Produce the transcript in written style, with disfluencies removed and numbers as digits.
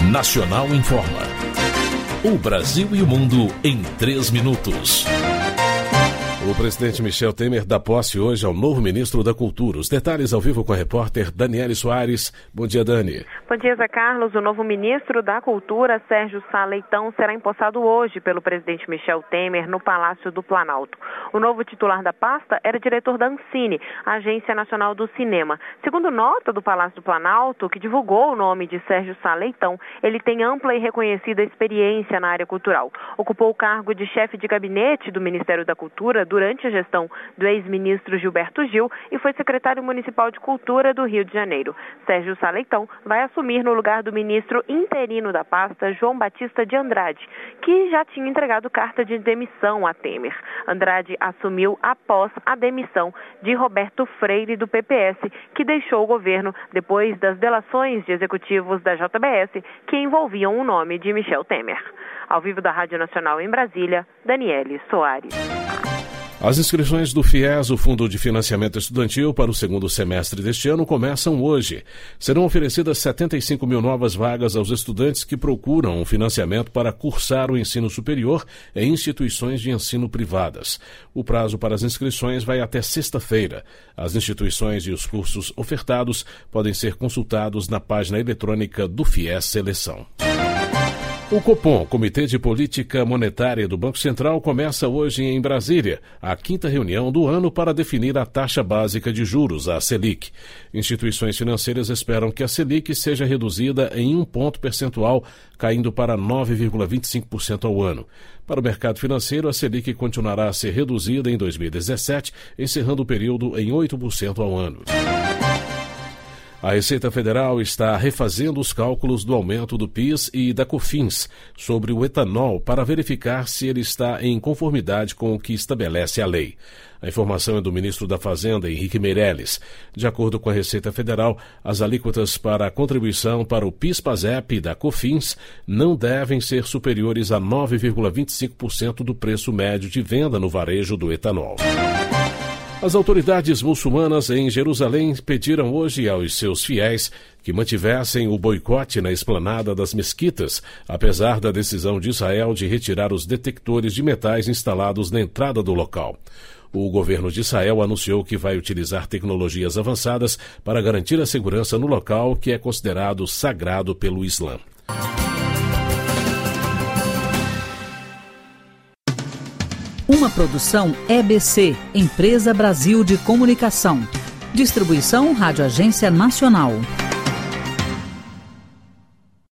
Nacional Informa. O Brasil e o mundo em 3 minutos. O presidente Michel Temer dá posse hoje ao novo ministro da Cultura. Os detalhes ao vivo com a repórter Daniele Soares. Bom dia, Dani. Bom dia, Zé Carlos. O novo ministro da Cultura, Sérgio Sá Leitão, será empossado hoje pelo presidente Michel Temer no Palácio do Planalto. O novo titular da pasta era diretor da Ancine, a Agência Nacional do Cinema. Segundo nota do Palácio do Planalto, que divulgou o nome de Sérgio Sá Leitão, ele tem ampla e reconhecida experiência na área cultural. Ocupou o cargo de chefe de gabinete do Ministério da Cultura durante a gestão do ex-ministro Gilberto Gil e foi secretário municipal de Cultura do Rio de Janeiro. Sérgio Sá Leitão vai assumir no lugar do ministro interino da pasta, João Batista de Andrade, que já tinha entregado carta de demissão a Temer. Andrade assumiu após a demissão de Roberto Freire, do PPS, que deixou o governo depois das delações de executivos da JBS que envolviam o nome de Michel Temer. Ao vivo da Rádio Nacional em Brasília, Daniele Soares. As inscrições do FIES, o Fundo de Financiamento Estudantil, para o segundo semestre deste ano começam hoje. Serão oferecidas 75 mil novas vagas aos estudantes que procuram um financiamento para cursar o ensino superior em instituições de ensino privadas. O prazo para as inscrições vai até sexta-feira. As instituições e os cursos ofertados podem ser consultados na página eletrônica do FIES Seleção. O Copom, Comitê de Política Monetária do Banco Central, começa hoje em Brasília a 5ª reunião do ano para definir a taxa básica de juros, a Selic. Instituições financeiras esperam que a Selic seja reduzida em 1 ponto percentual, caindo para 9,25% ao ano. Para o mercado financeiro, a Selic continuará a ser reduzida em 2017, encerrando o período em 8% ao ano. A Receita Federal está refazendo os cálculos do aumento do PIS e da COFINS sobre o etanol para verificar se ele está em conformidade com o que estabelece a lei. A informação é do ministro da Fazenda, Henrique Meirelles. De acordo com a Receita Federal, as alíquotas para a contribuição para o PIS/PASEP e da COFINS não devem ser superiores a 9,25% do preço médio de venda no varejo do etanol. As autoridades muçulmanas em Jerusalém pediram hoje aos seus fiéis que mantivessem o boicote na esplanada das mesquitas, apesar da decisão de Israel de retirar os detectores de metais instalados na entrada do local. O governo de Israel anunciou que vai utilizar tecnologias avançadas para garantir a segurança no local que é considerado sagrado pelo Islã. Uma produção EBC, Empresa Brasil de Comunicação. Distribuição Rádio Agência Nacional.